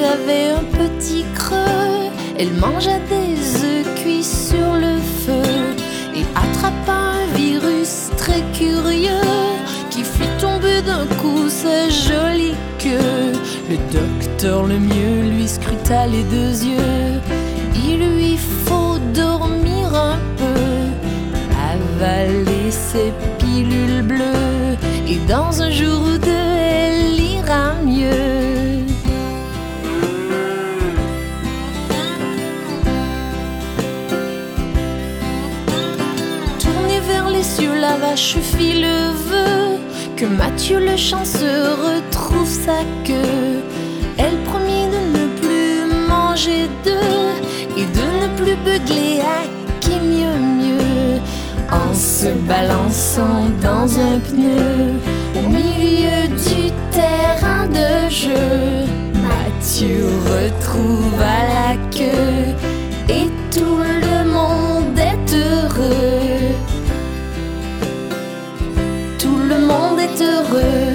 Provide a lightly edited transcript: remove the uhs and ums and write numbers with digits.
avait un petit creux. Elle mangea des œufs cuits sur le feu et attrapa un virus très curieux qui fit tomber d'un coup sa jolie queue. Le docteur le mieux lui scruta les deux yeux. Il lui faut dormir un peu, avaler ses pilules bleues, et dans un jour ou deux elle ira mieux. Tournée vers les cieux, la vache fit le vœu que Mathieu le chanceux retrouve sa queue. Elle promit de ne plus manger d'œufs et de ne plus beugler à qui mieux mieux. En se balançant dans un pneu au milieu du terrain de jeu, Mathieu retrouva la queue et tout le monde est heureux. Tout le monde est heureux.